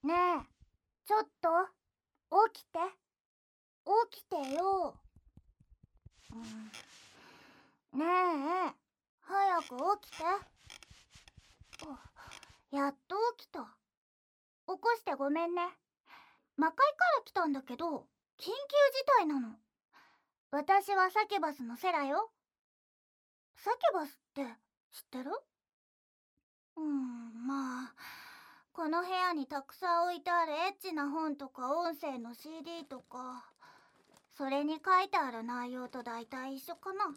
ねえ、ちょっと起きて、起きてよ。ねえ、早く起きて。やっと起きた。起こしてごめんね。魔界から来たんだけど、緊急事態なの。私はサキュバスのセラよ。サキュバスって知ってる？まあ、この部屋にたくさん置いてあるエッチな本とか音声の CD とか、それに書いてある内容と大体一緒かな。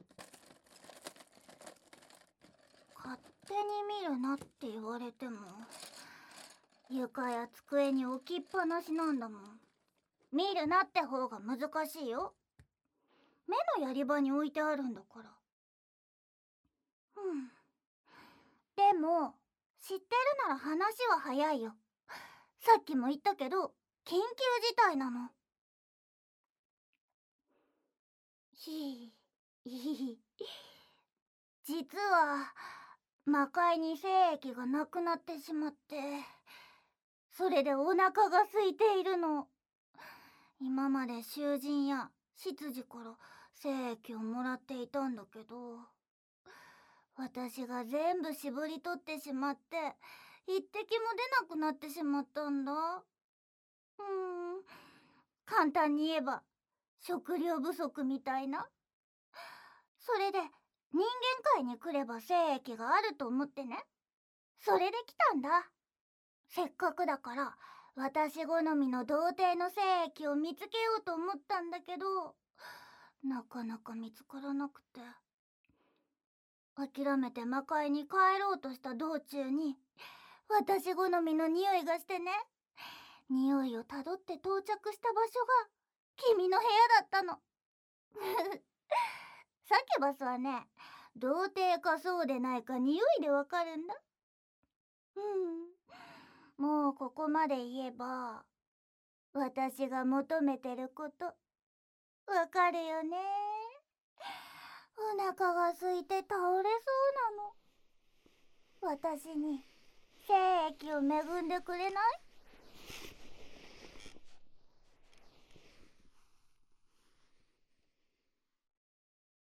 勝手に見るなって言われても、床や机に置きっぱなしなんだもん。見るなって方が難しいよ。目のやり場に置いてあるんだから。でも知ってるなら話は早いよ。さっきも言ったけど、緊急事態なの。ひひ実は魔界に精液がなくなってしまって、それでお腹が空いているの。今まで囚人や執事から精液をもらっていたんだけど、私が全部絞り取ってしまって一滴も出なくなってしまったんだ。簡単に言えば食料不足みたいな。それで人間界に来れば精液があると思ってね。それで来たんだ。せっかくだから私好みの童貞の精液を見つけようと思ったんだけど、なかなか見つからなくて、諦めて魔界に帰ろうとした道中に私好みの匂いがしてね。匂いをたどって到着した場所が君の部屋だったの。サキュバスはね、童貞かそうでないか匂いでわかるんだ。もうここまで言えば私が求めてることわかるよね。お腹が空いて倒れそうなの。私に精液を恵んでくれない？